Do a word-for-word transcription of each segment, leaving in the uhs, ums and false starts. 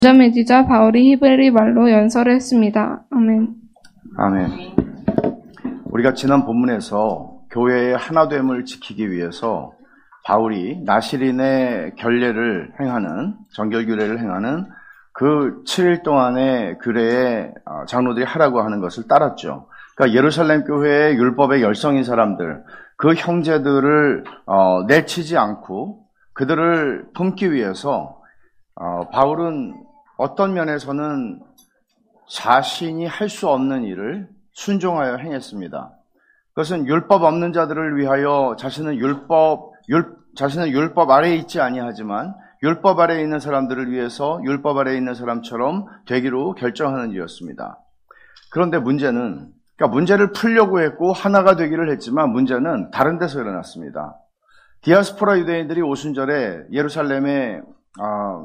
맺이자 바울이 히브리 말로 연설을 했습니다. 아멘. 아멘. 우리가 지난 본문에서 교회의 하나됨을 지키기 위해서 바울이 나시린의 결례를 행하는, 정결규례를 행하는 그 칠 일 동안의 규례에 장로들이 하라고 하는 것을 따랐죠. 그러니까 예루살렘 교회의 율법의 열성인 사람들, 그 형제들을 어, 내치지 않고 그들을 품기 위해서 어, 바울은 어떤 면에서는 자신이 할 수 없는 일을 순종하여 행했습니다. 그것은 율법 없는 자들을 위하여 자신은 율법, 율, 자신은 율법 아래에 있지 아니하지만 율법 아래에 있는 사람들을 위해서 율법 아래에 있는 사람처럼 되기로 결정하는 일이었습니다. 그런데 문제는, 그러니까 문제를 풀려고 했고 하나가 되기를 했지만 문제는 다른 데서 일어났습니다. 디아스포라 유대인들이 오순절에 예루살렘에 아,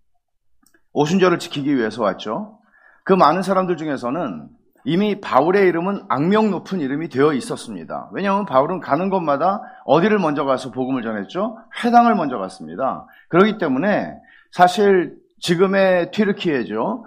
오순절을 지키기 위해서 왔죠. 그 많은 사람들 중에서는 이미 바울의 이름은 악명 높은 이름이 되어 있었습니다. 왜냐하면 바울은 가는 곳마다 어디를 먼저 가서 복음을 전했죠? 회당을 먼저 갔습니다. 그렇기 때문에 사실 지금의 튀르키예죠.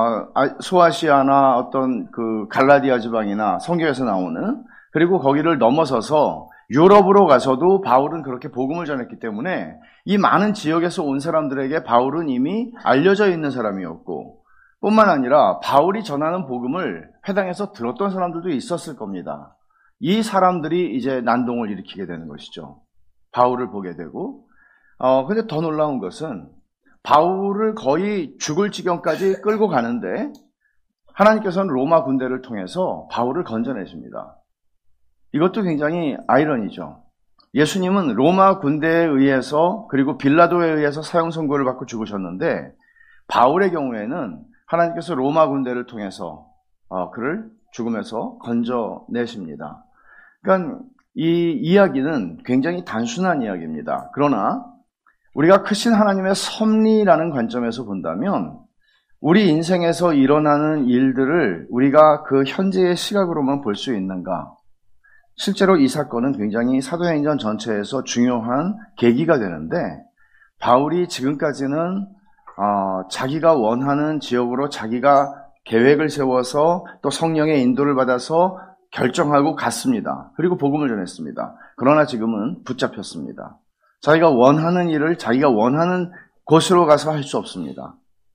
소아시아나 어떤 그 갈라디아 지방이나 성경에서 나오는, 그리고 거기를 넘어서서 유럽으로 가서도 바울은 그렇게 복음을 전했기 때문에 이 많은 지역에서 온 사람들에게 바울은 이미 알려져 있는 사람이었고, 뿐만 아니라 바울이 전하는 복음을 회당에서 들었던 사람들도 있었을 겁니다. 이 사람들이 이제 난동을 일으키게 되는 것이죠. 바울을 보게 되고, 어, 근데 더 놀라운 것은 바울을 거의 죽을 지경까지 끌고 가는데 하나님께서는 로마 군대를 통해서 바울을 건져내십니다. 이것도 굉장히 아이러니죠. 예수님은 로마 군대에 의해서, 그리고 빌라도에 의해서 사형 선고를 받고 죽으셨는데 바울의 경우에는 하나님께서 로마 군대를 통해서 어, 그를 죽음에서 건져내십니다. 그러니까 이 이야기는 굉장히 단순한 이야기입니다. 그러나 우리가 크신 하나님의 섭리라는 관점에서 본다면 우리 인생에서 일어나는 일들을 우리가 그 현재의 시각으로만 볼 수 있는가? 실제로 이 사건은 굉장히 사도행전 전체에서 중요한 계기가 되는데, 바울이 지금까지는 어, 자기가 원하는 지역으로 자기가 계획을 세워서 또 성령의 인도를 받아서 결정하고 갔습니다. 그리고 복음을 전했습니다. 그러나 지금은 붙잡혔습니다. 자기가 원하는 일을 자기가 원하는 곳으로 가서 할 수 없습니다.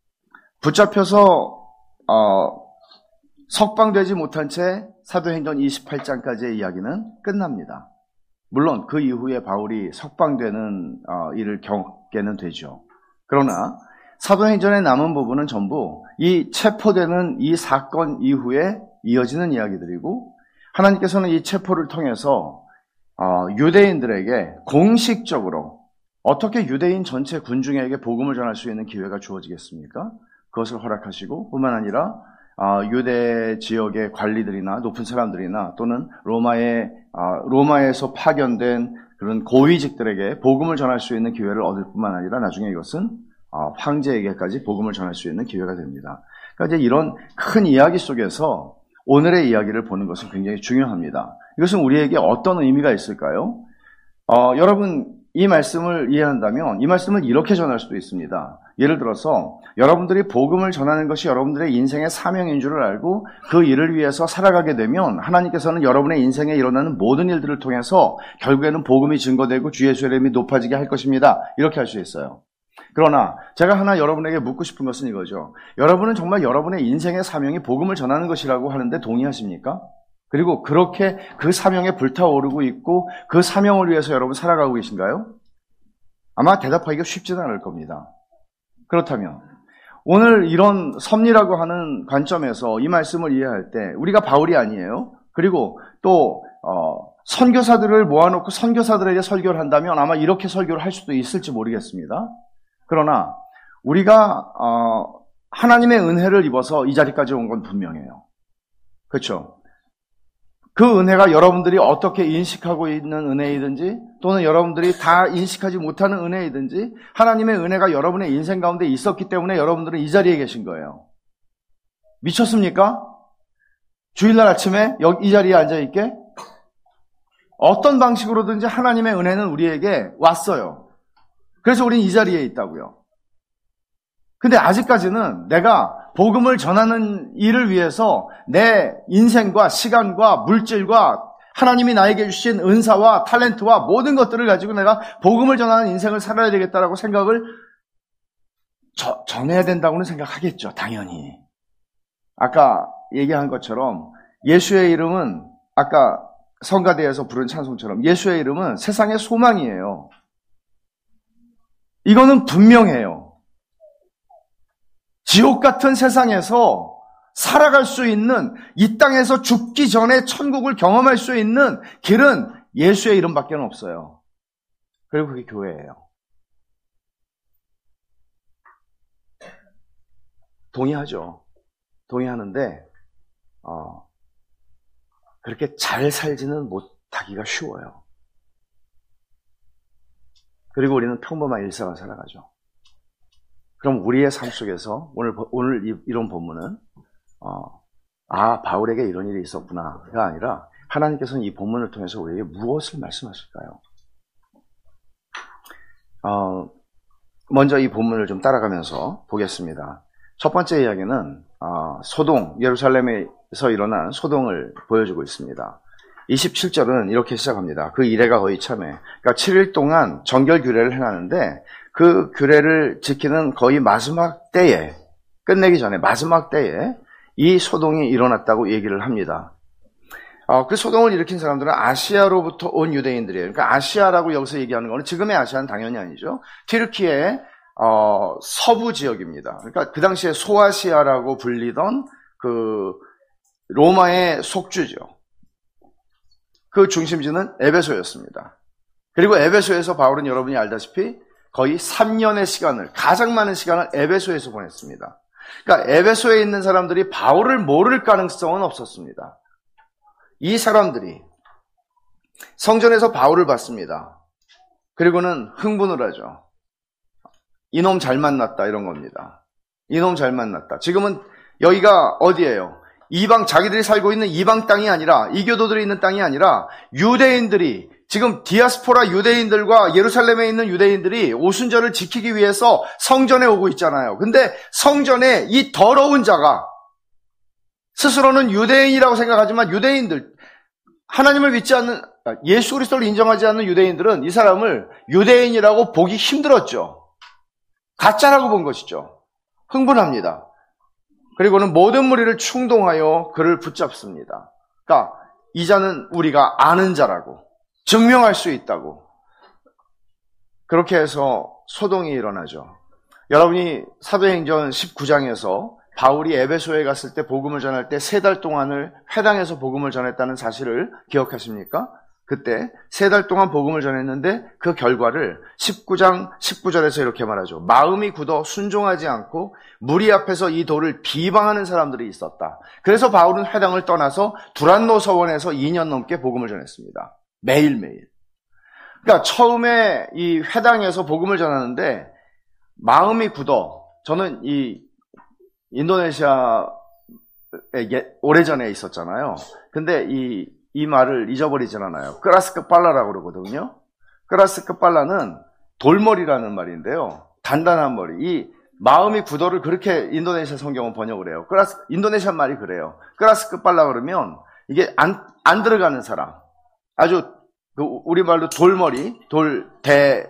붙잡혀서 어, 석방되지 못한 채 사도행전 이십팔 장까지의 이야기는 끝납니다. 물론 그 이후에 바울이 석방되는 어, 일을 겪게는 되죠. 그러나 사도행전에 남은 부분은 전부 이 체포되는 이 사건 이후에 이어지는 이야기들이고, 하나님께서는 이 체포를 통해서 어, 유대인들에게 공식적으로 어떻게 유대인 전체 군중에게 복음을 전할 수 있는 기회가 주어지겠습니까? 그것을 허락하시고, 뿐만 아니라 어, 유대 지역의 관리들이나 높은 사람들이나 또는 로마의 어, 로마에서 파견된 그런 고위직들에게 복음을 전할 수 있는 기회를 얻을 뿐만 아니라 나중에 이것은 어, 황제에게까지 복음을 전할 수 있는 기회가 됩니다. 그러니까 이제 이런 큰 이야기 속에서 오늘의 이야기를 보는 것은 굉장히 중요합니다. 이것은 우리에게 어떤 의미가 있을까요? 어, 여러분 이 말씀을 이해한다면 이 말씀을 이렇게 전할 수도 있습니다. 예를 들어서 여러분들이 복음을 전하는 것이 여러분들의 인생의 사명인 줄을 알고 그 일을 위해서 살아가게 되면 하나님께서는 여러분의 인생에 일어나는 모든 일들을 통해서 결국에는 복음이 증거되고 주 예수의 이름이 높아지게 할 것입니다. 이렇게 할 수 있어요. 그러나 제가 하나 여러분에게 묻고 싶은 것은 이거죠. 여러분은 정말 여러분의 인생의 사명이 복음을 전하는 것이라고 하는데 동의하십니까? 그리고 그렇게 그 사명에 불타오르고 있고 그 사명을 위해서 여러분 살아가고 계신가요? 아마 대답하기가 쉽지는 않을 겁니다. 그렇다면 오늘 이런 섭리라고 하는 관점에서 이 말씀을 이해할 때 우리가 바울이 아니에요. 그리고 또 어, 선교사들을 모아놓고 선교사들에게 설교를 한다면 아마 이렇게 설교를 할 수도 있을지 모르겠습니다. 그러나 우리가 어, 하나님의 은혜를 입어서 이 자리까지 온 건 분명해요. 그렇죠? 그 은혜가 여러분들이 어떻게 인식하고 있는 은혜이든지 또는 여러분들이 다 인식하지 못하는 은혜이든지 하나님의 은혜가 여러분의 인생 가운데 있었기 때문에 여러분들은 이 자리에 계신 거예요. 미쳤습니까? 주일날 아침에 여기 이 자리에 앉아있게? 어떤 방식으로든지 하나님의 은혜는 우리에게 왔어요. 그래서 우린 이 자리에 있다고요. 근데 아직까지는 내가 복음을 전하는 일을 위해서 내 인생과 시간과 물질과 하나님이 나에게 주신 은사와 탤런트와 모든 것들을 가지고 내가 복음을 전하는 인생을 살아야 되겠다라고 생각을 저, 전해야 된다고는 생각하겠죠. 당연히. 아까 얘기한 것처럼 예수의 이름은 아까 성가대에서 부른 찬송처럼 예수의 이름은 세상의 소망이에요. 이거는 분명해요. 지옥 같은 세상에서 살아갈 수 있는, 이 땅에서 죽기 전에 천국을 경험할 수 있는 길은 예수의 이름밖에 없어요. 그리고 그게 교회예요. 동의하죠. 동의하는데 어, 그렇게 잘 살지는 못하기가 쉬워요. 그리고 우리는 평범한 일상을 살아가죠. 그럼 우리의 삶 속에서 오늘 오늘 이, 이런 본문은 어, 아 바울에게 이런 일이 있었구나가 아니라 하나님께서는 이 본문을 통해서 우리에게 무엇을 말씀하실까요? 어, 먼저 이 본문을 좀 따라가면서 보겠습니다. 첫 번째 이야기는 어, 소동, 예루살렘에서 일어난 소동을 보여주고 있습니다. 이십칠 절은 이렇게 시작합니다. 그 이래가 거의 참에. 그러니까 칠 일 동안 정결 규례를 행하는데 그 규례를 지키는 거의 마지막 때에, 끝내기 전에 마지막 때에 이 소동이 일어났다고 얘기를 합니다. 어, 그 소동을 일으킨 사람들은 아시아로부터 온 유대인들이에요. 그러니까 아시아라고 여기서 얘기하는 거는 지금의 아시아는 당연히 아니죠. 튀르키의 어, 서부 지역입니다. 그러니까 그 당시에 소아시아라고 불리던 그 로마의 속주죠. 그 중심지는 에베소였습니다. 그리고 에베소에서 바울은 여러분이 알다시피 거의 삼 년의 시간을, 가장 많은 시간을 에베소에서 보냈습니다. 그러니까 에베소에 있는 사람들이 바울을 모를 가능성은 없었습니다. 이 사람들이 성전에서 바울을 봤습니다. 그리고는 흥분을 하죠. 이놈 잘 만났다, 이런 겁니다. 이놈 잘 만났다. 지금은 여기가 어디예요? 이방, 자기들이 살고 있는 이방 땅이 아니라, 이교도들이 있는 땅이 아니라 유대인들이, 지금 디아스포라 유대인들과 예루살렘에 있는 유대인들이 오순절을 지키기 위해서 성전에 오고 있잖아요. 근데 성전에 이 더러운 자가 스스로는 유대인이라고 생각하지만 유대인들, 하나님을 믿지 않는, 예수 그리스도를 인정하지 않는 유대인들은 이 사람을 유대인이라고 보기 힘들었죠. 가짜라고 본 것이죠. 흥분합니다. 그리고는 모든 무리를 충동하여 그를 붙잡습니다. 그러니까 이 자는 우리가 아는 자라고 증명할 수 있다고. 그렇게 해서 소동이 일어나죠. 여러분이 사도행전 십구 장에서 바울이 에베소에 갔을 때 복음을 전할 때 세 달 동안을 회당에서 복음을 전했다는 사실을 기억하십니까? 그때 세 달 동안 복음을 전했는데 그 결과를 십구 장 십구 절에서 이렇게 말하죠. 마음이 굳어 순종하지 않고 무리 앞에서 이 도를 비방하는 사람들이 있었다. 그래서 바울은 회당을 떠나서 두란노 서원에서 이 년 넘게 복음을 전했습니다. 매일매일. 그러니까 처음에 이 회당에서 복음을 전하는데 마음이 굳어. 저는 이 인도네시아에 오래전에 있었잖아요. 근데 이 이 말을 잊어버리진 않아요. 크라스크 빨라라고 그러거든요. 크라스크 빨라는 돌머리라는 말인데요. 단단한 머리. 이 마음이 굳어를 그렇게 인도네시아 성경은 번역을 해요. 크라스, 인도네시아 말이 그래요. 크라스크 빨라 그러면 이게 안, 안 들어가는 사람. 아주, 그 우리말로 돌머리, 돌, 대,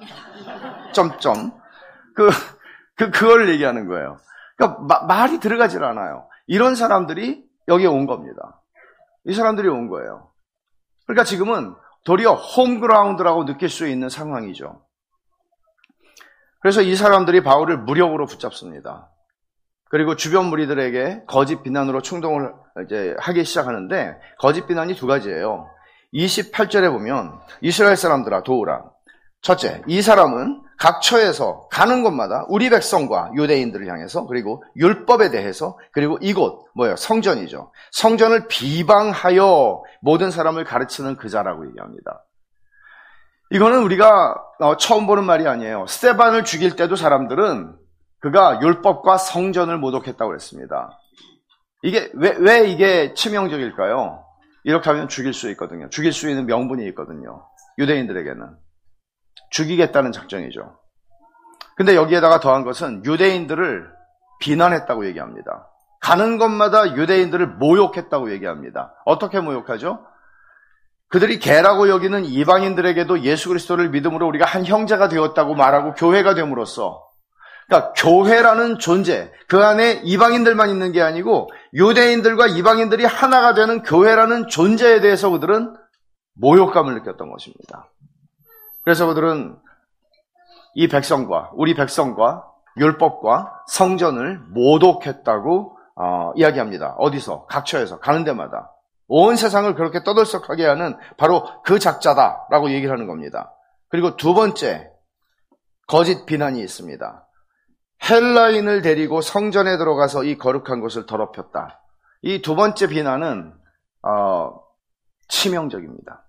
점점. 그, 그, 그걸 얘기하는 거예요. 그러니까 마, 말이 들어가질 않아요. 이런 사람들이 여기에 온 겁니다. 이 사람들이 온 거예요. 그러니까 지금은 도리어 홈그라운드라고 느낄 수 있는 상황이죠. 그래서 이 사람들이 바울을 무력으로 붙잡습니다. 그리고 주변 무리들에게 거짓 비난으로 충동을 이제 하기 시작하는데 거짓 비난이 두 가지예요. 이십팔 절에 보면 이스라엘 사람들아 도우라. 첫째, 이 사람은 각 처에서 가는 곳마다 우리 백성과 유대인들을 향해서 그리고 율법에 대해서 그리고 이곳 뭐예요? 성전이죠. 성전을 비방하여 모든 사람을 가르치는 그 자라고 얘기합니다. 이거는 우리가 처음 보는 말이 아니에요. 스데반을 죽일 때도 사람들은 그가 율법과 성전을 모독했다고 그랬습니다. 이게 왜, 왜 이게 치명적일까요? 이렇게 하면 죽일 수 있거든요. 죽일 수 있는 명분이 있거든요. 유대인들에게는. 죽이겠다는 작정이죠. 근데 여기에다가 더한 것은 유대인들을 비난했다고 얘기합니다. 가는 곳마다 유대인들을 모욕했다고 얘기합니다. 어떻게 모욕하죠? 그들이 개라고 여기는 이방인들에게도 예수 그리스도를 믿음으로 우리가 한 형제가 되었다고 말하고 교회가 됨으로써, 그러니까 교회라는 존재, 그 안에 이방인들만 있는 게 아니고 유대인들과 이방인들이 하나가 되는 교회라는 존재에 대해서 그들은 모욕감을 느꼈던 것입니다. 그래서 그들은 이 백성과 우리 백성과 율법과 성전을 모독했다고 어, 이야기합니다. 어디서? 각처에서 가는 데마다 온 세상을 그렇게 떠들썩하게 하는 바로 그 작자다라고 얘기를 하는 겁니다. 그리고 두 번째 거짓 비난이 있습니다. 헬라인을 데리고 성전에 들어가서 이 거룩한 곳을 더럽혔다. 이 두 번째 비난은 어, 치명적입니다.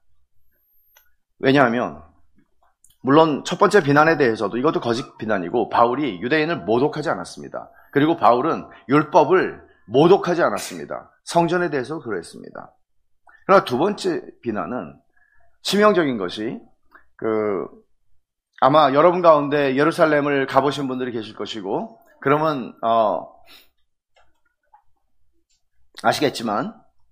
왜냐하면 물론 첫 번째 비난에 대해서도 이것도 거짓 비난이고 바울이 유대인을 모독하지 않았습니다. 그리고 바울은 율법을 모독하지 않았습니다. 성전에 대해서 그랬습니다. 그러나 두 번째 비난은 치명적인 것이 그 아마 여러분 가운데 예루살렘을 가보신 분들이 계실 것이고 그러면 어, 아시겠지만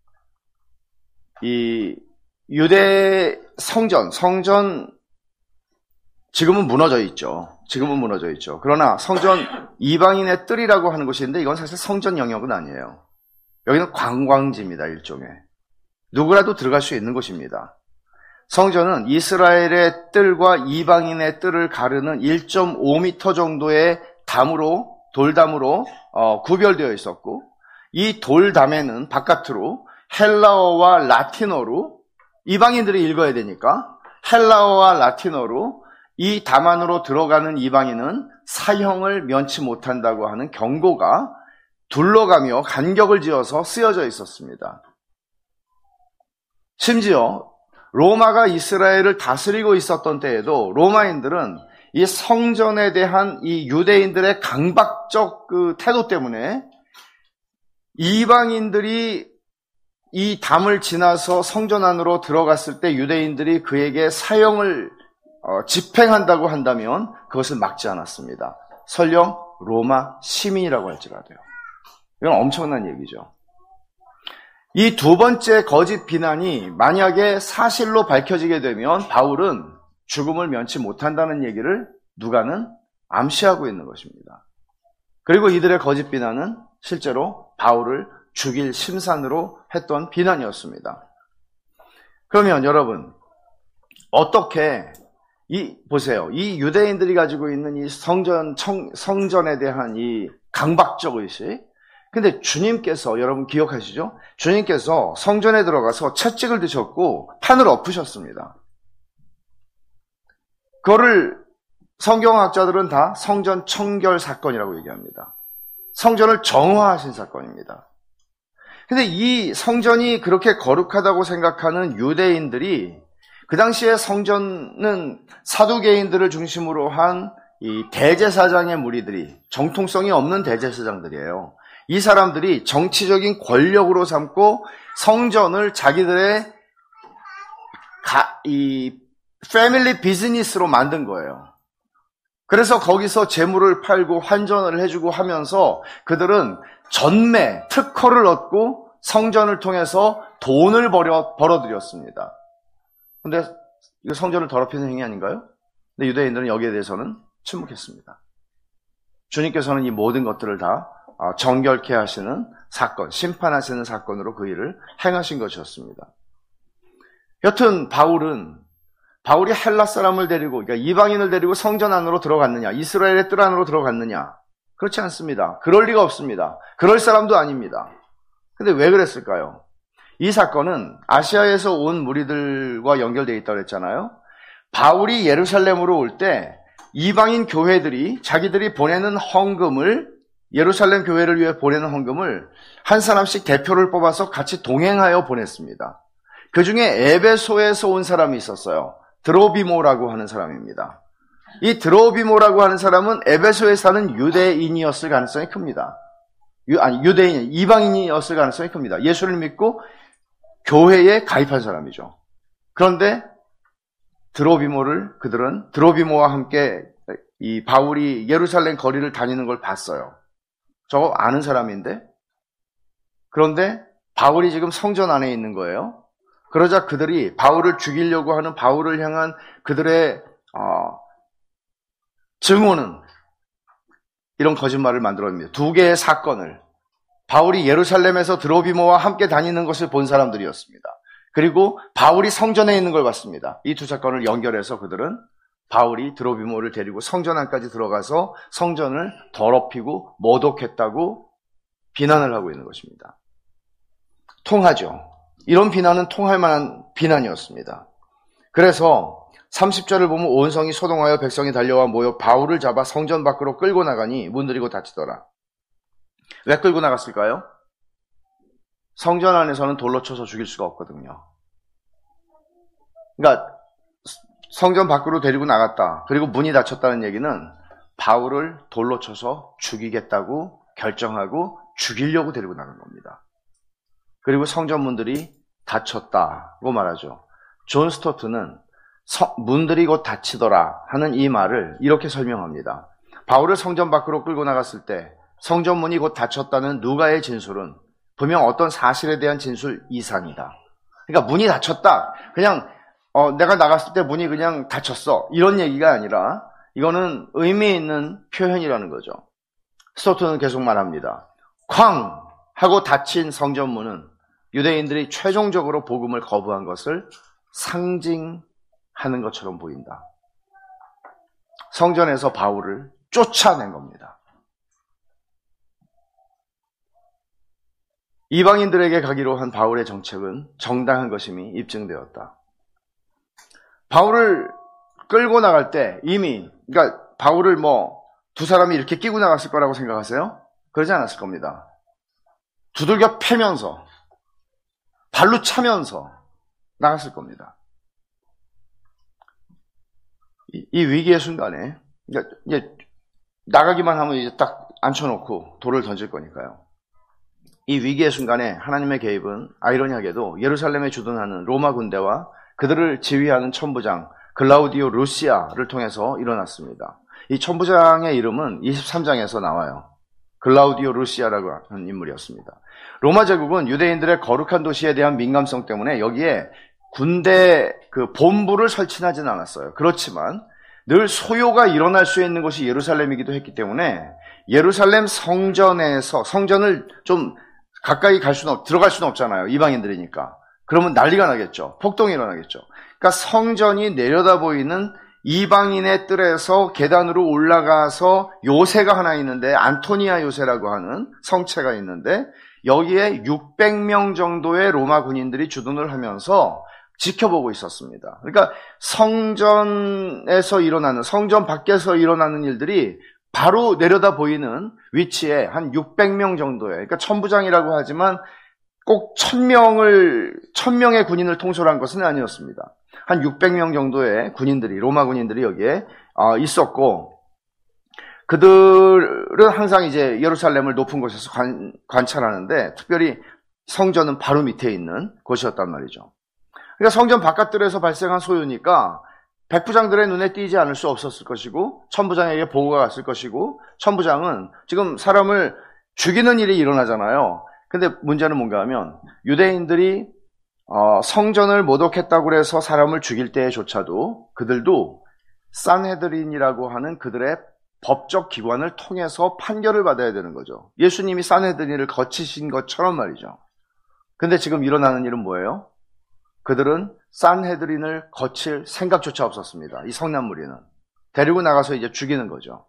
이 유대 성전, 성전 지금은 무너져 있죠. 지금은 무너져 있죠. 그러나 성전 이방인의 뜰이라고 하는 곳인데 이건 사실 성전 영역은 아니에요. 여기는 관광지입니다. 일종의. 누구라도 들어갈 수 있는 곳입니다. 성전은 이스라엘의 뜰과 이방인의 뜰을 가르는 일 점 오 미터 정도의 담으로, 돌담으로 어, 구별되어 있었고 이 돌담에는 바깥으로 헬라어와 라틴어로 이방인들이 읽어야 되니까 헬라어와 라틴어로 이 담 안으로 들어가는 이방인은 사형을 면치 못한다고 하는 경고가 둘러가며 간격을 지어서 쓰여져 있었습니다. 심지어 로마가 이스라엘을 다스리고 있었던 때에도 로마인들은 이 성전에 대한 이 유대인들의 강박적 그 태도 때문에 이방인들이 이 담을 지나서 성전 안으로 들어갔을 때 유대인들이 그에게 사형을 어, 집행한다고 한다면 그것을 막지 않았습니다. 설령 로마 시민이라고 할지라도요. 이건 엄청난 얘기죠. 이 두 번째 거짓 비난이 만약에 사실로 밝혀지게 되면 바울은 죽음을 면치 못한다는 얘기를 누가는 암시하고 있는 것입니다. 그리고 이들의 거짓 비난은 실제로 바울을 죽일 심산으로 했던 비난이었습니다. 그러면 여러분 어떻게 이 보세요. 이 유대인들이 가지고 있는 이 성전 청, 성전에 대한 이 강박적 의식. 근데 주님께서 여러분 기억하시죠? 주님께서 성전에 들어가서 채찍을 드셨고 판을 엎으셨습니다. 그거를 성경학자들은 다 성전 청결 사건이라고 얘기합니다. 성전을 정화하신 사건입니다. 근데 이 성전이 그렇게 거룩하다고 생각하는 유대인들이 그 당시에 성전은 사두개인들을 중심으로 한 이 대제사장의 무리들이 정통성이 없는 대제사장들이에요. 이 사람들이 정치적인 권력으로 삼고 성전을 자기들의 가, 이 패밀리 비즈니스로 만든 거예요. 그래서 거기서 재물을 팔고 환전을 해주고 하면서 그들은 전매, 특허를 얻고 성전을 통해서 돈을 벌어, 벌어들였습니다. 근데 이거 성전을 더럽히는 행위 아닌가요? 근데 유대인들은 여기에 대해서는 침묵했습니다. 주님께서는 이 모든 것들을 다 정결케 하시는 사건, 심판하시는 사건으로 그 일을 행하신 것이었습니다. 여튼 바울은 바울이 헬라 사람을 데리고, 그러니까 이방인을 데리고 성전 안으로 들어갔느냐, 이스라엘의 뜰 안으로 들어갔느냐? 그렇지 않습니다. 그럴 리가 없습니다. 그럴 사람도 아닙니다. 근데 왜 그랬을까요? 이 사건은 아시아에서 온 무리들과 연결되어 있다고 했잖아요. 바울이 예루살렘으로 올 때 이방인 교회들이 자기들이 보내는 헌금을, 예루살렘 교회를 위해 보내는 헌금을 한 사람씩 대표를 뽑아서 같이 동행하여 보냈습니다. 그 중에 에베소에서 온 사람이 있었어요. 드로비모라고 하는 사람입니다. 이 드로비모라고 하는 사람은 에베소에 사는 유대인이었을 가능성이 큽니다. 유, 아니, 유대인, 이방인이었을 가능성이 큽니다. 예수를 믿고 교회에 가입한 사람이죠. 그런데 드로비모를 그들은 드로비모와 함께 이 바울이 예루살렘 거리를 다니는 걸 봤어요. 저거 아는 사람인데? 그런데 바울이 지금 성전 안에 있는 거예요. 그러자 그들이 바울을 죽이려고 하는 바울을 향한 그들의 어, 증오는 이런 거짓말을 만들어냅니다. 두 개의 사건을 바울이 예루살렘에서 드로비모와 함께 다니는 것을 본 사람들이었습니다. 그리고 바울이 성전에 있는 걸 봤습니다. 이 두 사건을 연결해서 그들은 바울이 드로비모를 데리고 성전 안까지 들어가서 성전을 더럽히고 모독했다고 비난을 하고 있는 것입니다. 통하죠. 이런 비난은 통할 만한 비난이었습니다. 그래서 삼십 절을 보면 온 성이 소동하여 백성이 달려와 모여 바울을 잡아 성전 밖으로 끌고 나가니 문들이 곧 닫히더라. 왜 끌고 나갔을까요? 성전 안에서는 돌로 쳐서 죽일 수가 없거든요. 그러니까 성전 밖으로 데리고 나갔다. 그리고 문이 닫혔다는 얘기는 바울을 돌로 쳐서 죽이겠다고 결정하고 죽이려고 데리고 나간 겁니다. 그리고 성전 문들이 닫혔다고 말하죠. 존 스토트는 서, 문들이 곧 닫히더라 하는 이 말을 이렇게 설명합니다. 바울을 성전 밖으로 끌고 나갔을 때 성전 문이 곧 닫혔다는 누가의 진술은 분명 어떤 사실에 대한 진술 이상이다. 그러니까 문이 닫혔다. 그냥 어, 내가 나갔을 때 문이 그냥 닫혔어. 이런 얘기가 아니라 이거는 의미 있는 표현이라는 거죠. 스토트는 계속 말합니다. 쾅! 하고 닫힌 성전 문은 유대인들이 최종적으로 복음을 거부한 것을 상징하는 것처럼 보인다. 성전에서 바울을 쫓아낸 겁니다. 이방인들에게 가기로 한 바울의 정책은 정당한 것임이 입증되었다. 바울을 끌고 나갈 때 이미, 그러니까 바울을 뭐 두 사람이 이렇게 끼고 나갔을 거라고 생각하세요? 그러지 않았을 겁니다. 두들겨 패면서 발로 차면서 나갔을 겁니다. 이, 이 위기의 순간에 그러니까 이제 나가기만 하면 이제 딱 앉혀놓고 돌을 던질 거니까요. 이 위기의 순간에 하나님의 개입은 아이러니하게도 예루살렘에 주둔하는 로마 군대와 그들을 지휘하는 천부장 글라우디오 루시아를 통해서 일어났습니다. 이 천부장의 이름은 이십삼 장에서 나와요. 글라우디오 루시아라고 하는 인물이었습니다. 로마 제국은 유대인들의 거룩한 도시에 대한 민감성 때문에 여기에 군대 그 본부를 설치하지는 않았어요. 그렇지만 늘 소요가 일어날 수 있는 곳이 예루살렘이기도 했기 때문에 예루살렘 성전에서 성전을 좀 가까이 갈 수는 없, 들어갈 수는 없잖아요. 이방인들이니까. 그러면 난리가 나겠죠. 폭동이 일어나겠죠. 그러니까 성전이 내려다 보이는 이방인의 뜰에서 계단으로 올라가서 요새가 하나 있는데 안토니아 요새라고 하는 성체가 있는데 여기에 육백 명 정도의 로마 군인들이 주둔을 하면서 지켜보고 있었습니다. 그러니까 성전에서 일어나는, 성전 밖에서 일어나는 일들이 바로 내려다 보이는 위치에 한 육백 명 정도의, 그러니까 천부장이라고 하지만 꼭 천 명을, 천 명의 군인을 통솔한 것은 아니었습니다. 한 육백 명 정도의 군인들이, 로마 군인들이 여기에 있었고, 그들은 항상 이제 예루살렘을 높은 곳에서 관, 관찰하는데, 특별히 성전은 바로 밑에 있는 곳이었단 말이죠. 그러니까 성전 바깥들에서 발생한 소요니까, 백부장들의 눈에 띄지 않을 수 없었을 것이고, 천부장에게 보고가 갔을 것이고, 천부장은 지금 사람을 죽이는 일이 일어나잖아요. 근데 문제는 뭔가 하면, 유대인들이 어, 성전을 모독했다고 해서 사람을 죽일 때조차도 그들도 산헤드린이라고 하는 그들의 법적 기관을 통해서 판결을 받아야 되는 거죠. 예수님이 산헤드린을 거치신 것처럼 말이죠. 근데 지금 일어나는 일은 뭐예요? 그들은 산헤드린을 거칠 생각조차 없었습니다. 이 성난 무리는. 데리고 나가서 이제 죽이는 거죠.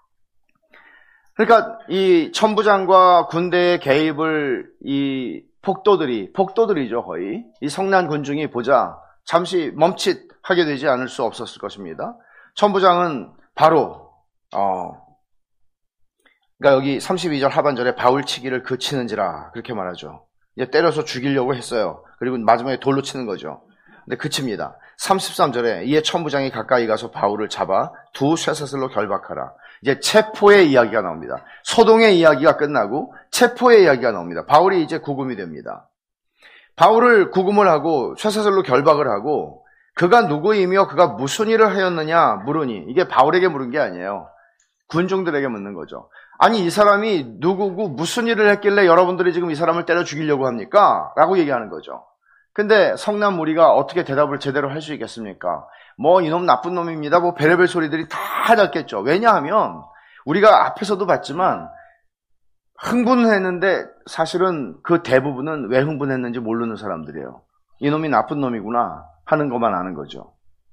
그러니까 이 천부장과 군대의 개입을 이 폭도들이, 폭도들이죠, 거의. 이 성난 군중이 보자 잠시 멈칫하게 되지 않을 수 없었을 것입니다. 천부장은 바로, 어, 그러니까 여기 삼십이 절 하반절에 바울 치기를 그치는지라 그렇게 말하죠. 이제 때려서 죽이려고 했어요. 그리고 마지막에 돌로 치는 거죠. 근데 그칩니다. 삼십삼 절에 이에 천부장이 가까이 가서 바울을 잡아 두 쇠사슬로 결박하라. 이제 체포의 이야기가 나옵니다. 소동의 이야기가 끝나고 체포의 이야기가 나옵니다. 바울이 이제 구금이 됩니다. 바울을 구금을 하고 쇠사슬로 결박을 하고 그가 누구이며 그가 무슨 일을 하였느냐 물으니, 이게 바울에게 물은 게 아니에요. 군중들에게 묻는 거죠. 아니, 이 사람이 누구고 무슨 일을 했길래 여러분들이 지금 이 사람을 때려 죽이려고 합니까? 라고 얘기하는 거죠. 근데 성난 무리가 어떻게 대답을 제대로 할 수 있겠습니까? 뭐 이놈 나쁜 놈입니다. 뭐 베레벨 소리들이 다 났겠죠. 왜냐하면 우리가 앞에서도 봤지만 흥분했는데 사실은 그 대부분은 왜 흥분했는지 모르는 사람들이에요. 이놈이 나쁜 놈이구나 하는 것만 아는 거죠.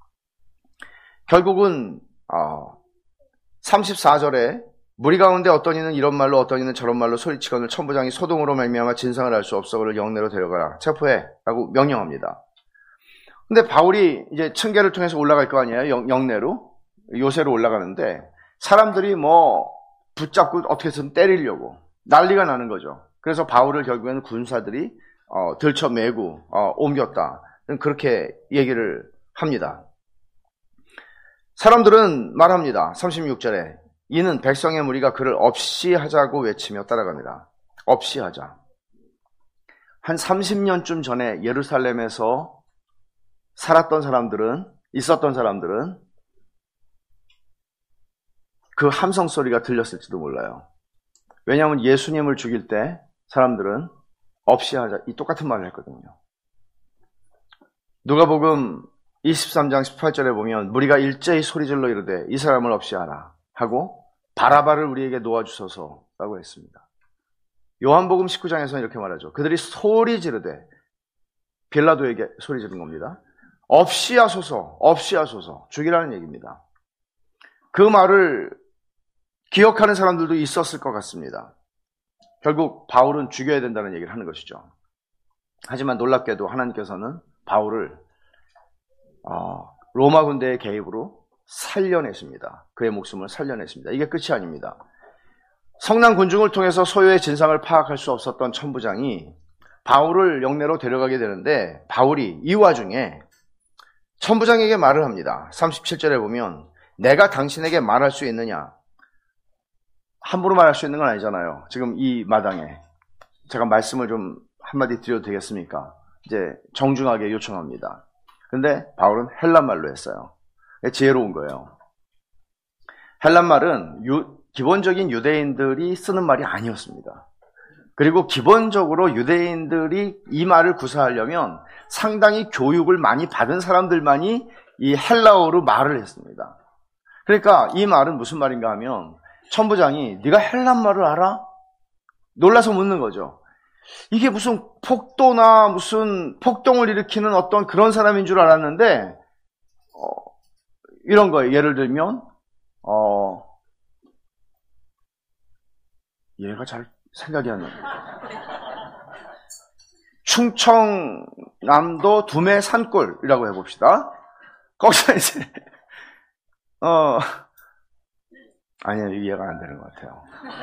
결국은 어, 삼십사 절에 무리 가운데 어떤 이는 이런 말로 어떤 이는 저런 말로 소리치거늘 천부장이 소동으로 말미암아 진상을 알 수 없어 그를 영내로 데려가라, 체포해 라고 명령합니다. 근데 바울이 이제 층계를 통해서 올라갈 거 아니에요. 영, 영내로 요새로 올라가는데 사람들이 뭐 붙잡고 어떻게든 때리려고 난리가 나는 거죠. 그래서 바울을 결국에는 군사들이 어, 들쳐매고 어, 옮겼다, 그렇게 얘기를 합니다. 사람들은 말합니다. 삼십육 절에 이는 백성의 무리가 그를 없이 하자고 외치며 따라갑니다. 없이 하자. 한 삼십 년쯤 전에 예루살렘에서 살았던 사람들은, 있었던 사람들은 그 함성 소리가 들렸을지도 몰라요. 왜냐하면 예수님을 죽일 때 사람들은 없이 하자, 이 똑같은 말을 했거든요. 누가복음 이십삼 장 십팔 절에 보면 무리가 일제히 소리질러 이르되 이 사람을 없이 하라 하고 바라바를 우리에게 놓아주소서라고 했습니다. 요한복음 십구 장에서는 이렇게 말하죠. 그들이 소리 지르되, 빌라도에게 소리 지른 겁니다. 없이 하소서, 없이 하소서, 죽이라는 얘기입니다. 그 말을 기억하는 사람들도 있었을 것 같습니다. 결국 바울은 죽여야 된다는 얘기를 하는 것이죠. 하지만 놀랍게도 하나님께서는 바울을 어, 로마 군대의 개입으로 살려냈습니다. 그의 목숨을 살려냈습니다. 이게 끝이 아닙니다. 성난 군중을 통해서 소요의 진상을 파악할 수 없었던 천부장이 바울을 영내로 데려가게 되는데, 바울이 이 와중에 천부장에게 말을 합니다. 삼십칠 절에 보면 내가 당신에게 말할 수 있느냐. 함부로 말할 수 있는 건 아니잖아요. 지금 이 마당에 제가 말씀을 좀 한마디 드려도 되겠습니까? 이제 정중하게 요청합니다. 근데 바울은 헬란말로 했어요. 지혜로운 거예요. 헬란말은 유, 기본적인 유대인들이 쓰는 말이 아니었습니다. 그리고 기본적으로 유대인들이 이 말을 구사하려면 상당히 교육을 많이 받은 사람들만이 이 헬라어로 말을 했습니다. 그러니까 이 말은 무슨 말인가 하면 천부장이 네가 헬란말을 알아? 놀라서 묻는 거죠. 이게 무슨 폭도나 무슨 폭동을 일으키는 어떤 그런 사람인 줄 알았는데 어, 이런 거예요. 예를 들면 어, 얘가 잘 생각이 안 나요. 충청남도 두메 산골이라고 해봅시다. 거기서 이제 어 아니요, 이해가 안 되는 것 같아요.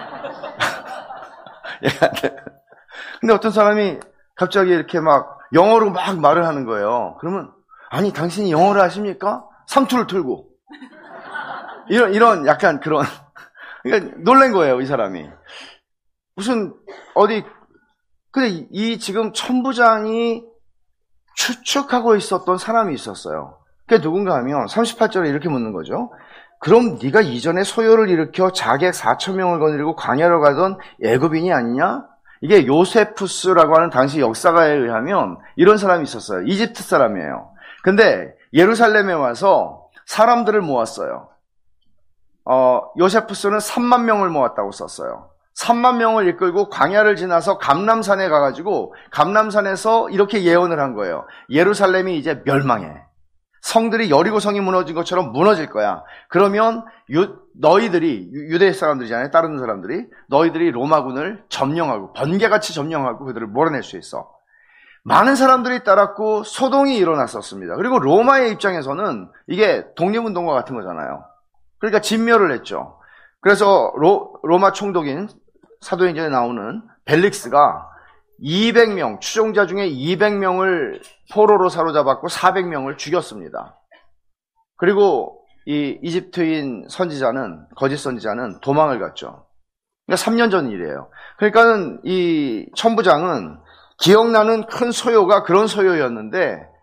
이해가 안 돼. 근데 어떤 사람이 갑자기 이렇게 막 영어로 막 말을 하는 거예요. 그러면 아니 당신이 영어를 아십니까? 삼투를 틀고 이런 이런 약간 그런, 그러니까 놀란 거예요, 이 사람이. 무슨 어디 근데 이, 이 지금 천부장이 추측하고 있었던 사람이 있었어요. 그게 누군가 하면 삼십팔 절에 이렇게 묻는 거죠. 그럼 네가 이전에 소요를 일으켜 자객 사천 명을 거느리고 광야로 가던 애굽인이 아니냐? 이게 요세푸스라고 하는 당시 역사가에 의하면 이런 사람이 있었어요. 이집트 사람이에요. 근데 예루살렘에 와서 사람들을 모았어요. 어, 요세푸스는 삼만 명을 모았다고 썼어요. 삼만 명을 이끌고 광야를 지나서 감람산에 가가지고 감람산에서 이렇게 예언을 한 거예요. 예루살렘이 이제 멸망해. 성들이 여리고성이 무너진 것처럼 무너질 거야. 그러면 유, 너희들이, 유대 사람들이잖아요. 다른 사람들이. 너희들이 로마군을 점령하고 번개같이 점령하고 그들을 몰아낼 수 있어. 많은 사람들이 따랐고 소동이 일어났었습니다. 그리고 로마의 입장에서는 이게 독립운동과 같은 거잖아요. 그러니까 진멸을 했죠. 그래서 로, 로마 총독인 사도행전에 나오는 벨릭스가 이백 명, 추종자 중에 이백 명을 포로로 사로잡았고 사백 명을 죽였습니다. 그리고 이 이집트인 선지자는, 거짓 선지자는 도망을 갔죠. 그러니까 삼 년 전 일이에요. 그러니까는 이 천부장은 기억나는 큰 소요가 그런 소요였는데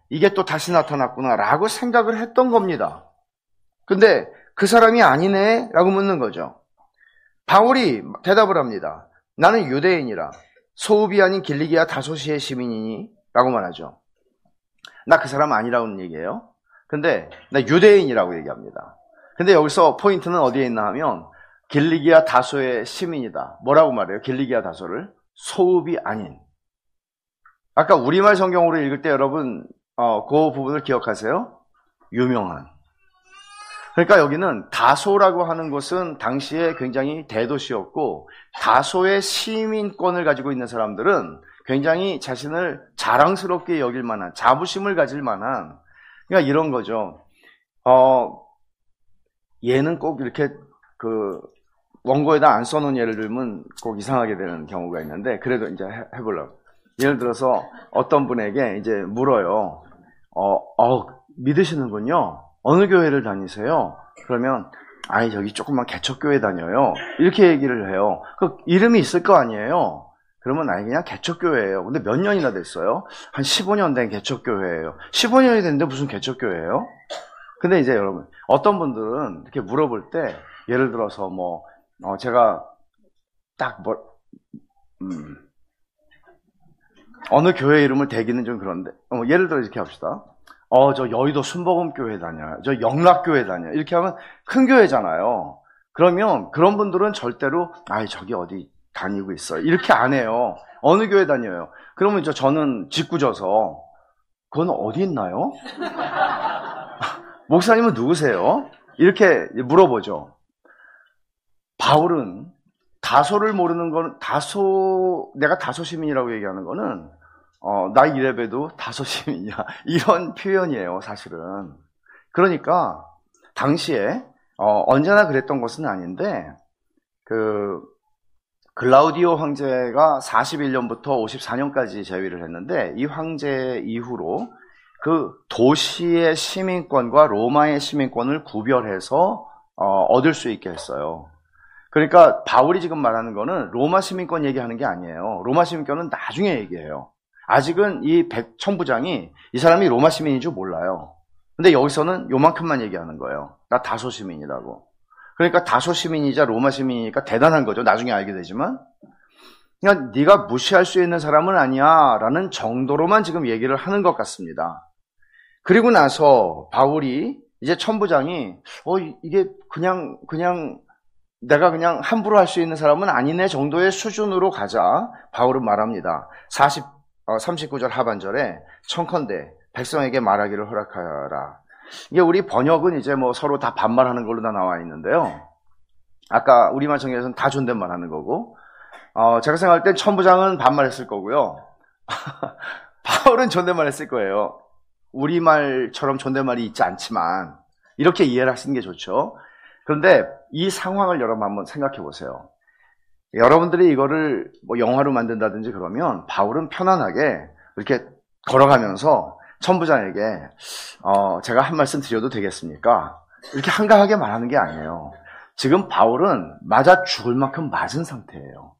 이게 또 다시 나타났구나라고 생각을 했던 겁니다. 근데 그 사람이 아니네 라고 묻는 거죠. 바울이 대답을 합니다. 나는 유대인이라 소읍이 아닌 길리기아 다소시의 시민이니 라고 말하죠. 나 그 사람 아니라는 얘기예요. 근데 나 유대인이라고 얘기합니다. 근데 여기서 포인트는 어디에 있나 하면 길리기아 다소의 시민이다. 뭐라고 말해요? 길리기아 다소를 소읍이 아닌. 아까 우리말 성경으로 읽을 때 여러분 어, 그 부분을 기억하세요? 유명한. 그러니까 여기는 다소라고 하는 곳은 당시에 굉장히 대도시였고 다소의 시민권을 가지고 있는 사람들은 굉장히 자신을 자랑스럽게 여길 만한, 자부심을 가질 만한, 그러니까 이런 거죠. 어, 얘는 꼭 이렇게 그 원고에다 안 써놓은 예를 들면 꼭 이상하게 되는 경우가 있는데 그래도 이제 해, 해보려고. 예를 들어서 어떤 분에게 이제 물어요. 어, 어, 믿으시는군요. 어느 교회를 다니세요? 그러면 아니 저기 조그만 개척교회 다녀요. 이렇게 얘기를 해요. 그 이름이 있을 거 아니에요. 그러면 아니 그냥 개척교회예요. 근데 몇 년이나 됐어요? 한 십오 년 된 개척교회예요. 십오 년이 됐는데 무슨 개척교회예요? 근데 이제 여러분 어떤 분들은 이렇게 물어볼 때 예를 들어서 뭐 어, 제가 딱 뭐 음, 어느 교회 이름을 대기는 좀 그런데 어, 예를 들어 이렇게 합시다. 어, 저 여의도 순복음교회 다녀요. 저 영락교회 다녀요. 이렇게 하면 큰 교회잖아요. 그러면 그런 분들은 절대로 아이 저기 어디 다니고 있어요. 이렇게 안 해요. 어느 교회 다녀요? 그러면 저 저는 짓궂어서 그건 어디 있나요? 목사님은 누구세요? 이렇게 물어보죠. 바울은 다소를 모르는 건 다소 내가 다소 시민이라고 얘기하는 거는 어, 나 이래봬도 다소 시민이야 이런 표현이에요. 사실은. 그러니까 당시에 어, 언제나 그랬던 것은 아닌데 그 글라우디오 황제가 사십일 년부터 오십사 년까지 재위를 했는데 이 황제 이후로 그 도시의 시민권과 로마의 시민권을 구별해서 어, 얻을 수 있게 했어요. 그러니까 바울이 지금 말하는 거는 로마 시민권 얘기하는 게 아니에요. 로마 시민권은 나중에 얘기해요. 아직은 이 백, 천부장이 이 사람이 로마 시민인 줄 몰라요. 근데 여기서는 요만큼만 얘기하는 거예요. 나 다소 시민이라고. 그러니까 다소 시민이자 로마 시민이니까 대단한 거죠. 나중에 알게 되지만. 그냥 네가 무시할 수 있는 사람은 아니야 라는 정도로만 지금 얘기를 하는 것 같습니다. 그리고 나서 바울이 이제 천부장이 어 이게 그냥 그냥 내가 그냥 함부로 할 수 있는 사람은 아니네 정도의 수준으로 가자. 바울은 말합니다. 사십, 어, 삼십구 절 하반절에 청컨대 백성에게 말하기를 허락하여라. 이게 우리 번역은 이제 뭐 서로 다 반말하는 걸로 다 나와 있는데요. 아까 우리말 성경에서는 다 존댓말 하는 거고, 어, 제가 생각할 땐 천부장은 반말했을 거고요. 바울은 존댓말 했을 거예요. 우리말처럼 존댓말이 있지 않지만 이렇게 이해를 하시는 게 좋죠. 그런데 이 상황을 여러분 한번 생각해 보세요. 여러분들이 이거를 뭐 영화로 만든다든지 그러면 바울은 편안하게 이렇게 걸어가면서 천부장에게 어, 제가 한 말씀 드려도 되겠습니까? 이렇게 한가하게 말하는 게 아니에요. 지금 바울은 맞아 죽을 만큼 맞은 상태예요.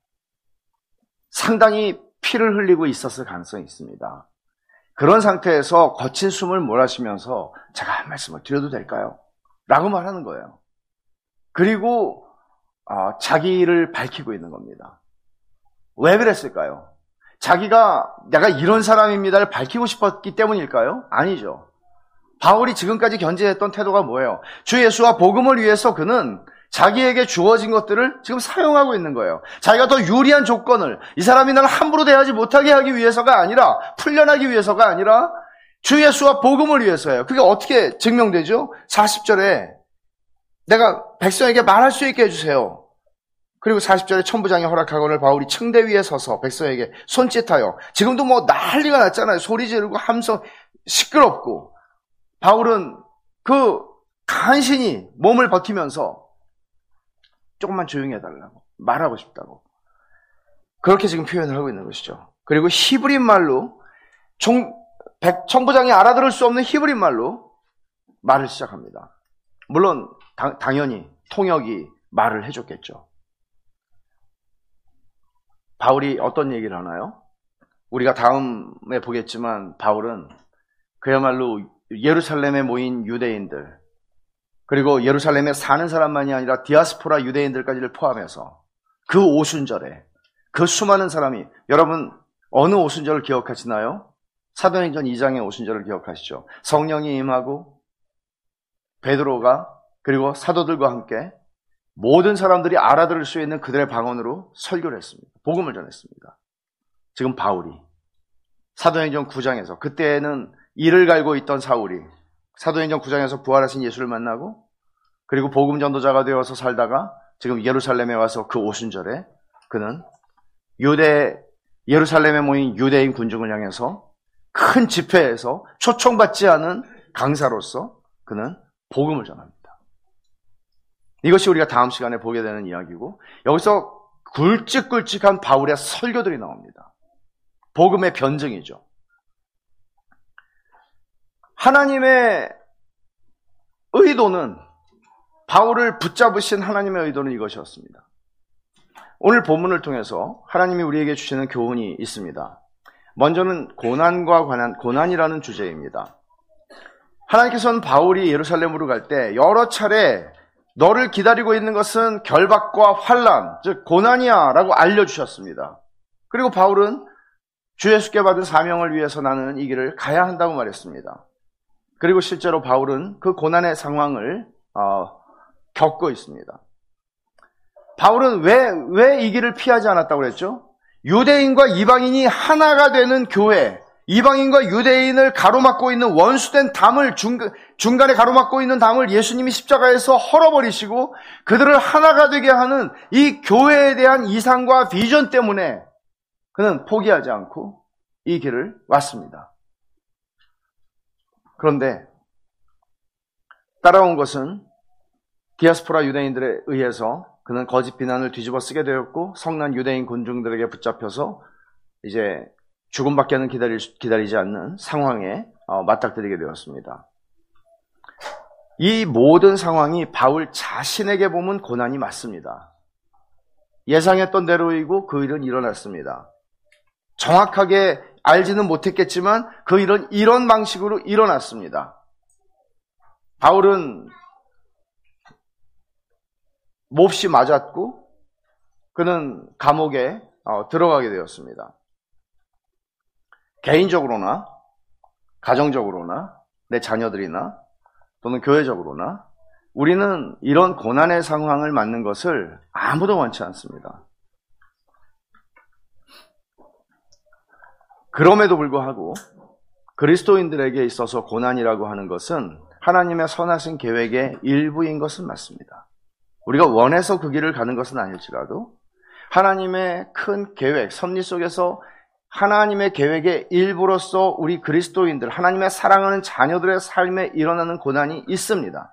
상당히 피를 흘리고 있었을 가능성이 있습니다. 그런 상태에서 거친 숨을 몰아쉬면서 제가 한 말씀을 드려도 될까요? 라고 말하는 거예요. 그리고 어, 자기를 밝히고 있는 겁니다. 왜 그랬을까요? 자기가 내가 이런 사람입니다를 밝히고 싶었기 때문일까요? 아니죠. 바울이 지금까지 견지했던 태도가 뭐예요? 주 예수와 복음을 위해서 그는 자기에게 주어진 것들을 지금 사용하고 있는 거예요. 자기가 더 유리한 조건을, 이 사람이 나를 함부로 대하지 못하게 하기 위해서가 아니라, 풀려나기 위해서가 아니라 주 예수와 복음을 위해서예요. 그게 어떻게 증명되죠? 사십 절에 내가 백성에게 말할 수 있게 해주세요. 그리고 사십 절에 천부장이 허락하거늘 바울이 층대 위에 서서 백성에게 손짓하여, 지금도 뭐 난리가 났잖아요. 소리 지르고 함성 시끄럽고, 바울은 그 간신히 몸을 버티면서 조금만 조용히 해달라고, 말하고 싶다고, 그렇게 지금 표현을 하고 있는 것이죠. 그리고 히브리 말로, 종, 백, 천부장이 알아들을 수 없는 히브리 말로 말을 시작합니다. 물론 당, 당연히 통역이 말을 해줬겠죠. 바울이 어떤 얘기를 하나요? 우리가 다음에 보겠지만 바울은 그야말로 예루살렘에 모인 유대인들, 그리고 예루살렘에 사는 사람만이 아니라 디아스포라 유대인들까지를 포함해서 그 오순절에 그 수많은 사람이, 여러분 어느 오순절을 기억하시나요? 사도행전 이 장의 오순절을 기억하시죠? 성령이 임하고 베드로가 그리고 사도들과 함께 모든 사람들이 알아들을 수 있는 그들의 방언으로 설교를 했습니다. 복음을 전했습니다. 지금 바울이 사도행전 구 장에서, 그때는 이를 갈고 있던 사울이 사도행전 구 장에서 부활하신 예수를 만나고 그리고 복음 전도자가 되어서 살다가 지금 예루살렘에 와서 그 오순절에 그는 유대 예루살렘에 모인 유대인 군중을 향해서 큰 집회에서 초청받지 않은 강사로서 그는 복음을 전합니다. 이것이 우리가 다음 시간에 보게 되는 이야기고, 여기서 굵직굵직한 바울의 설교들이 나옵니다. 복음의 변증이죠. 하나님의 의도는, 바울을 붙잡으신 하나님의 의도는 이것이었습니다. 오늘 본문을 통해서 하나님이 우리에게 주시는 교훈이 있습니다. 먼저는 고난과 관한, 고난이라는 주제입니다. 하나님께서는 바울이 예루살렘으로 갈 때 여러 차례 너를 기다리고 있는 것은 결박과 환난, 즉 고난이야 라고 알려주셨습니다. 그리고 바울은 주 예수께 받은 사명을 위해서 나는 이 길을 가야 한다고 말했습니다. 그리고 실제로 바울은 그 고난의 상황을 어, 겪고 있습니다. 바울은 왜, 왜 이 길을 피하지 않았다고 그랬죠? 유대인과 이방인이 하나가 되는 교회, 이방인과 유대인을 가로막고 있는 원수된 담을, 중간, 중간에 가로막고 있는 담을 예수님이 십자가에서 헐어버리시고 그들을 하나가 되게 하는 이 교회에 대한 이상과 비전 때문에 그는 포기하지 않고 이 길을 왔습니다. 그런데 따라온 것은 디아스포라 유대인들에 의해서 그는 거짓 비난을 뒤집어 쓰게 되었고, 성난 유대인 군중들에게 붙잡혀서 이제 죽음밖에는 기다리, 기다리지 않는 상황에 어, 맞닥뜨리게 되었습니다. 이 모든 상황이 바울 자신에게 보면 고난이 맞습니다. 예상했던 대로이고 그 일은 일어났습니다. 정확하게 알지는 못했겠지만 그 일은 이런 방식으로 일어났습니다. 바울은 몹시 맞았고 그는 감옥에 어, 들어가게 되었습니다. 개인적으로나 가정적으로나 내 자녀들이나 또는 교회적으로나 우리는 이런 고난의 상황을 맞는 것을 아무도 원치 않습니다. 그럼에도 불구하고 그리스도인들에게 있어서 고난이라고 하는 것은 하나님의 선하신 계획의 일부인 것은 맞습니다. 우리가 원해서 그 길을 가는 것은 아닐지라도 하나님의 큰 계획, 섭리 속에서 하나님의 계획의 일부로서 우리 그리스도인들, 하나님의 사랑하는 자녀들의 삶에 일어나는 고난이 있습니다.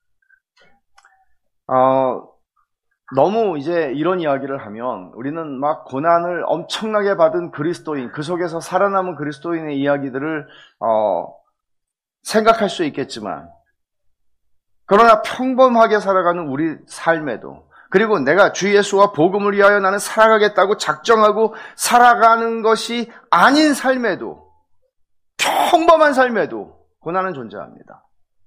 어, 너무 이제 이런 이야기를 하면 우리는 막 고난을 엄청나게 받은 그리스도인, 그 속에서 살아남은 그리스도인의 이야기들을 어, 생각할 수 있겠지만, 그러나 평범하게 살아가는 우리 삶에도, 그리고 내가 주 예수와 복음을 위하여 나는 살아가겠다고 작정하고 살아가는 것이 아닌 삶에도, 평범한 삶에도 고난은 존재합니다.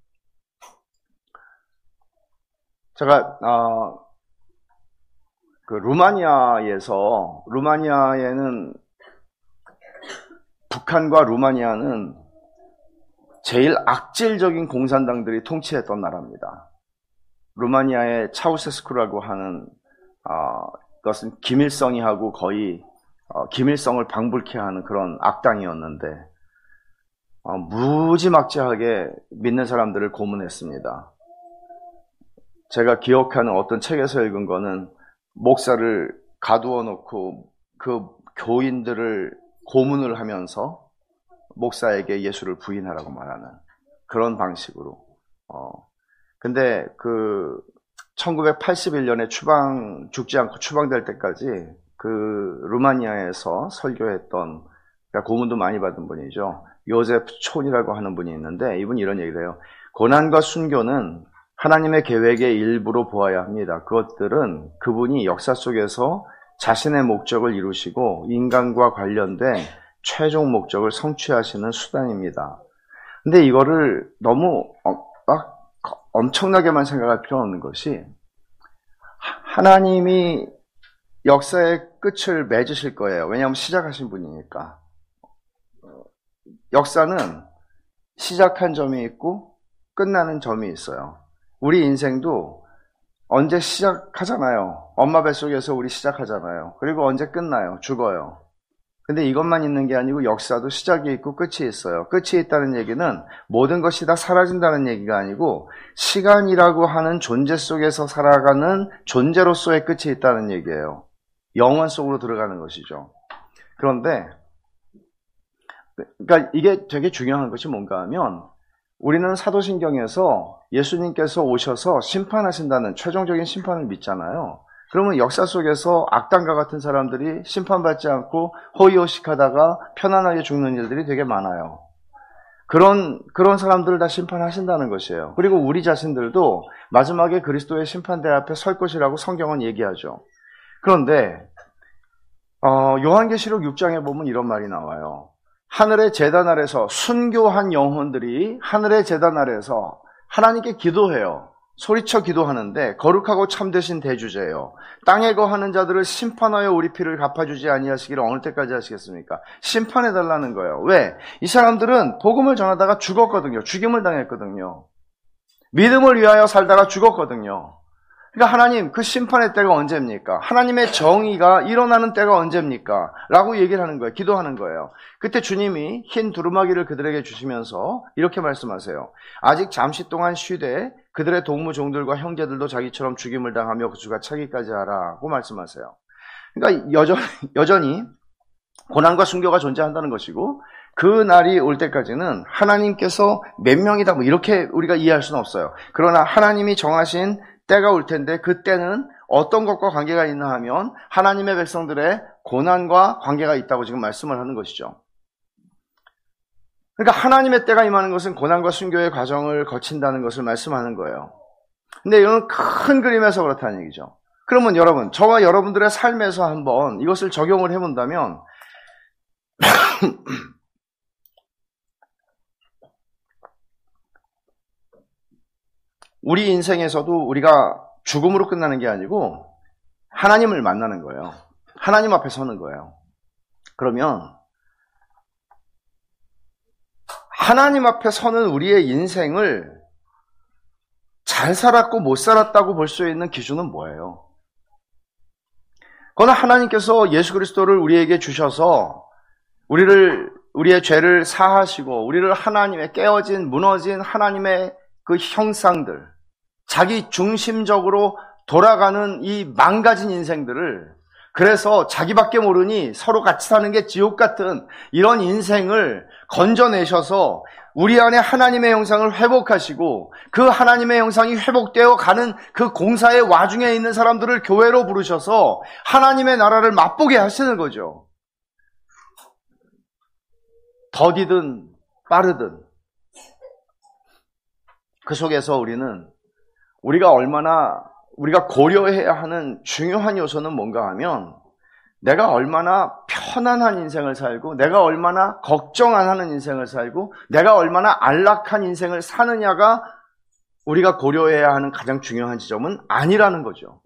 제가 어, 그 루마니아에서, 루마니아에는, 북한과 루마니아는 제일 악질적인 공산당들이 통치했던 나라입니다. 루마니아의 차우세스쿠라고 하는 어, 것은 김일성이 하고 거의 어, 김일성을 방불케 하는 그런 악당이었는데 어, 무지막지하게 믿는 사람들을 고문했습니다. 제가 기억하는 어떤 책에서 읽은 거는 목사를 가두어 놓고 그 교인들을 고문을 하면서 목사에게 예수를 부인하라고 말하는 그런 방식으로. 어. 근데 그 천구백팔십일 년에 추방, 죽지 않고 추방될 때까지 그 루마니아에서 설교했던, 그러니까 고문도 많이 받은 분이죠. 요셉 촌이라고 하는 분이 있는데 이분이 이런 얘기를 해요. 고난과 순교는 하나님의 계획의 일부로 보아야 합니다. 그것들은 그분이 역사 속에서 자신의 목적을 이루시고 인간과 관련된 최종 목적을 성취하시는 수단입니다. 근데 이거를 너무 막 엄청나게만 생각할 필요 없는 것이, 하나님이 역사의 끝을 맺으실 거예요. 왜냐하면 시작하신 분이니까. 역사는 시작한 점이 있고 끝나는 점이 있어요. 우리 인생도 언제 시작하잖아요. 엄마 뱃속에서 우리 시작하잖아요. 그리고 언제 끝나요. 죽어요. 근데 이것만 있는 게 아니고 역사도 시작이 있고 끝이 있어요. 끝이 있다는 얘기는 모든 것이 다 사라진다는 얘기가 아니고 시간이라고 하는 존재 속에서 살아가는 존재로서의 끝이 있다는 얘기예요. 영원 속으로 들어가는 것이죠. 그런데 그러니까 이게 되게 중요한 것이 뭔가 하면, 우리는 사도신경에서 예수님께서 오셔서 심판하신다는 최종적인 심판을 믿잖아요. 그러면 역사 속에서 악당과 같은 사람들이 심판받지 않고 호의호식하다가 편안하게 죽는 일들이 되게 많아요. 그런 그런 사람들을 다 심판하신다는 것이에요. 그리고 우리 자신들도 마지막에 그리스도의 심판대 앞에 설 것이라고 성경은 얘기하죠. 그런데 어, 요한계시록 육 장에 보면 이런 말이 나와요. 하늘의 제단 아래서 순교한 영혼들이 하늘의 제단 아래서 하나님께 기도해요. 소리쳐 기도하는데 거룩하고 참되신 대주제예요. 땅에 거하는 자들을 심판하여 우리 피를 갚아주지 아니하시기를 어느 때까지 하시겠습니까? 심판해달라는 거예요. 왜? 이 사람들은 복음을 전하다가 죽었거든요. 죽임을 당했거든요. 믿음을 위하여 살다가 죽었거든요. 그러니까 하나님, 그 심판의 때가 언제입니까? 하나님의 정의가 일어나는 때가 언제입니까? 라고 얘기를 하는 거예요. 기도하는 거예요. 그때 주님이 흰 두루마기를 그들에게 주시면서 이렇게 말씀하세요. 아직 잠시 동안 쉬되 그들의 동무 종들과 형제들도 자기처럼 죽임을 당하며 그 수가 차기까지 하라고 말씀하세요. 그러니까 여전히, 여전히 고난과 순교가 존재한다는 것이고, 그 날이 올 때까지는 하나님께서 몇 명이다 뭐 이렇게 우리가 이해할 수는 없어요. 그러나 하나님이 정하신 때가 올 텐데, 그때는 어떤 것과 관계가 있나 하면 하나님의 백성들의 고난과 관계가 있다고 지금 말씀을 하는 것이죠. 그러니까 하나님의 때가 임하는 것은 고난과 순교의 과정을 거친다는 것을 말씀하는 거예요. 근데 이건 큰 그림에서 그렇다는 얘기죠. 그러면 여러분, 저와 여러분들의 삶에서 한번 이것을 적용을 해본다면 우리 인생에서도 우리가 죽음으로 끝나는 게 아니고 하나님을 만나는 거예요. 하나님 앞에 서는 거예요. 그러면 하나님 앞에 서는 우리의 인생을 잘 살았고 못 살았다고 볼 수 있는 기준은 뭐예요? 그건 하나님께서 예수 그리스도를 우리에게 주셔서 우리를, 우리의 죄를 사하시고 우리를 하나님의 깨어진, 무너진 하나님의 그 형상들, 자기 중심적으로 돌아가는 이 망가진 인생들을, 그래서 자기밖에 모르니 서로 같이 사는 게 지옥 같은 이런 인생을 건져내셔서 우리 안에 하나님의 형상을 회복하시고, 그 하나님의 형상이 회복되어 가는 그 공사의 와중에 있는 사람들을 교회로 부르셔서 하나님의 나라를 맛보게 하시는 거죠. 더디든 빠르든 그 속에서 우리는 우리가 얼마나 우리가 고려해야 하는 중요한 요소는 뭔가 하면, 내가 얼마나 편안한 인생을 살고 내가 얼마나 걱정 안 하는 인생을 살고 내가 얼마나 안락한 인생을 사느냐가 우리가 고려해야 하는 가장 중요한 지점은 아니라는 거죠.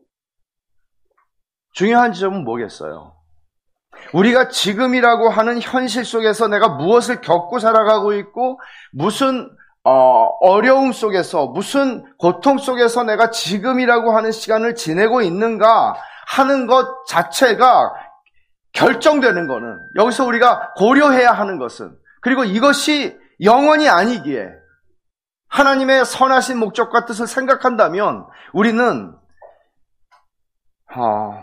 중요한 지점은 뭐겠어요? 우리가 지금이라고 하는 현실 속에서 내가 무엇을 겪고 살아가고 있고, 무슨 어, 어려움 속에서, 무슨 고통 속에서 내가 지금이라고 하는 시간을 지내고 있는가 하는 것 자체가 결정되는 거는, 여기서 우리가 고려해야 하는 것은, 그리고 이것이 영원히 아니기에 하나님의 선하신 목적과 뜻을 생각한다면 우리는 어,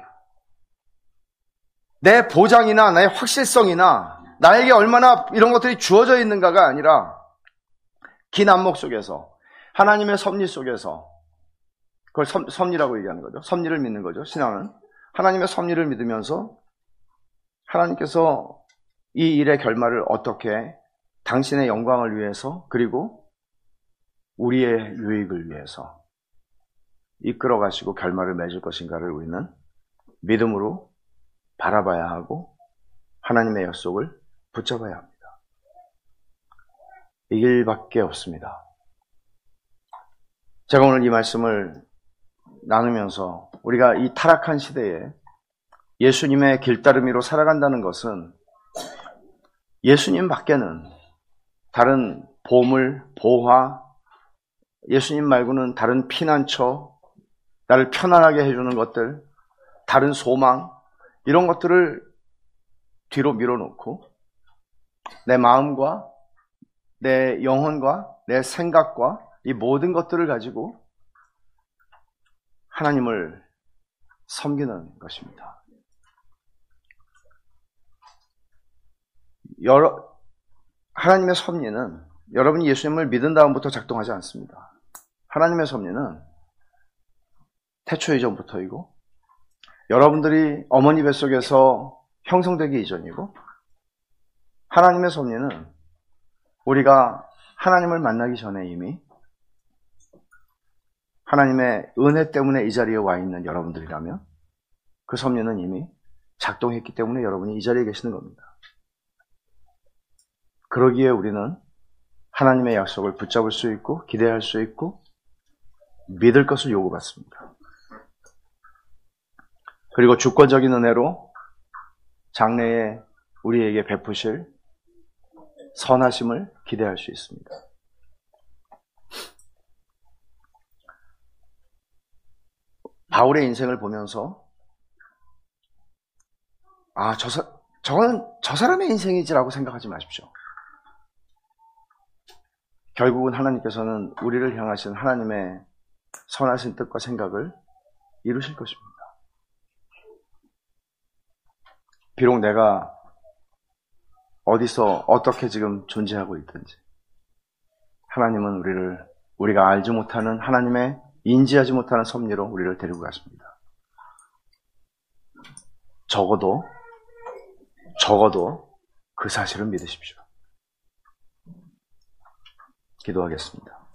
내 보장이나 나의 확실성이나 나에게 얼마나 이런 것들이 주어져 있는가가 아니라 긴 안목 속에서, 하나님의 섭리 속에서, 그걸 섭, 섭리라고 얘기하는 거죠. 섭리를 믿는 거죠. 신앙은 하나님의 섭리를 믿으면서 하나님께서 이 일의 결말을 어떻게 당신의 영광을 위해서, 그리고 우리의 유익을 위해서 이끌어 가시고 결말을 맺을 것인가를 우리는 믿음으로 바라봐야 하고 하나님의 약속을 붙잡아야 합니다. 이 길밖에 없습니다. 제가 오늘 이 말씀을 나누면서 우리가 이 타락한 시대에 예수님의 길따르미로 살아간다는 것은 예수님 밖에는 다른 보물, 보화, 예수님 말고는 다른 피난처, 나를 편안하게 해주는 것들, 다른 소망, 이런 것들을 뒤로 밀어놓고 내 마음과 내 영혼과 내 생각과 이 모든 것들을 가지고 하나님을 섬기는 것입니다. 여러, 하나님의 섭리는 여러분이 예수님을 믿은 다음부터 작동하지 않습니다. 하나님의 섭리는 태초 이전부터이고 여러분들이 어머니 뱃속에서 형성되기 이전이고 하나님의 섭리는 우리가 하나님을 만나기 전에 이미 하나님의 은혜 때문에 이 자리에 와 있는 여러분들이라면 그 섭리는 이미 작동했기 때문에 여러분이 이 자리에 계시는 겁니다. 그러기에 우리는 하나님의 약속을 붙잡을 수 있고 기대할 수 있고 믿을 것을 요구받습니다. 그리고 주권적인 은혜로 장래에 우리에게 베푸실 선하심을 기대할 수 있습니다. 바울의 인생을 보면서 아, 저, 사, 저건 저 사람의 인생이지라고 생각하지 마십시오. 결국은 하나님께서는 우리를 향하신 하나님의 선하신 뜻과 생각을 이루실 것입니다. 비록 내가 어디서 어떻게 지금 존재하고 있든지 하나님은 우리를 우리가 알지 못하는 하나님의 인지하지 못하는 섭리로 우리를 데리고 가십니다. 적어도 적어도 그 사실을 믿으십시오. 기도하겠습니다.